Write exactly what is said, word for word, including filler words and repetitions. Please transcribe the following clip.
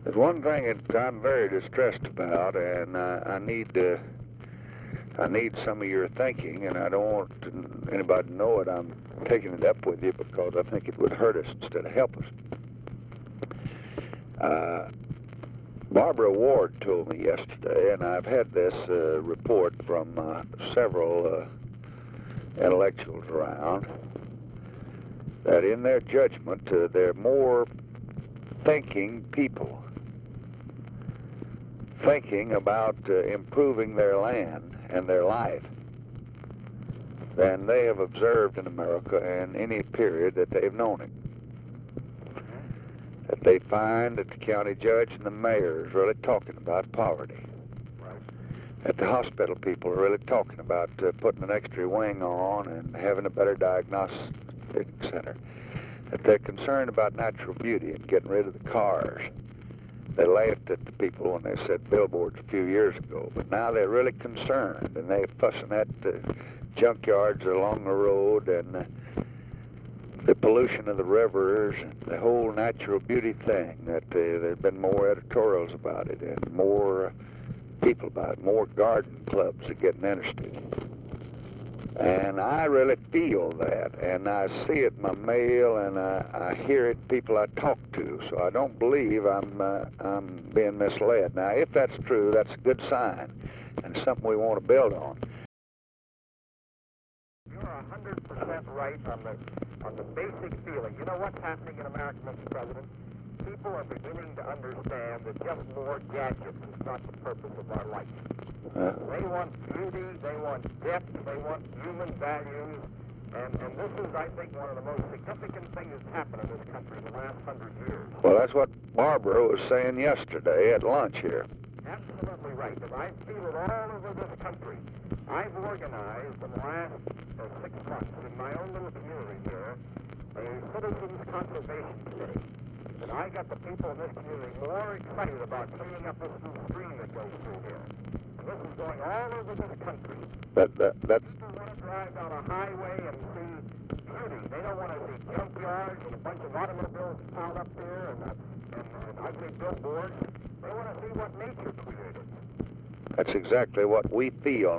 There's one thing that I'm very distressed about, and uh, I need to, I need some of your thinking, and I don't want to, anybody to know it. I'm taking it up with you because I think it would hurt us instead of help us. Uh, Barbara Ward told me yesterday, and I've had this uh, report from uh, several uh, intellectuals around, that in their judgment, uh, they're more thinking people, thinking about uh, improving their land and their life than they have observed in America in any period that they've known it. That they find that the county judge and the mayor is really talking about poverty. That the hospital people are really talking about uh, putting an extra wing on and having a better diagnostic center. That they're concerned about natural beauty and getting rid of the cars. They laughed at the people when they said billboards a few years ago, but now they're really concerned, and they're fussing at the junkyards along the road and uh, the pollution of the rivers and the whole natural beauty thing. That uh, there's been more editorials about it and more uh, people about it, more garden clubs are getting interested. And I really feel that, and I see it in my mail, and I, I hear it in people I talk to, so I don't believe I'm, uh, I'm being misled. Now, if that's true, that's a good sign, and something we want to build on. You're one hundred percent right on the, on the basic feeling. You know what's happening in America, Mister President? People are beginning to understand that just more gadgets is not the purpose of our life. Uh, They want beauty, they want depth, they want human values, and, and this is, I think, one of the most significant things that's happened in this country in the last hundred years. well, that's what Barbara was saying yesterday at lunch here. Absolutely right, and I feel it all over this country. I've organized in the last uh, six months in my own little community here a citizens conservation committee. And I got the people in this community more excited about cleaning up this little stream that goes through here. And this is going all over this country. That, that, that's, People want to drive down a highway and see beauty. They don't want to see junkyards and a bunch of automobiles piled up there and, uh, and, and ugly billboards. They want to see what nature created. that's exactly what we feel.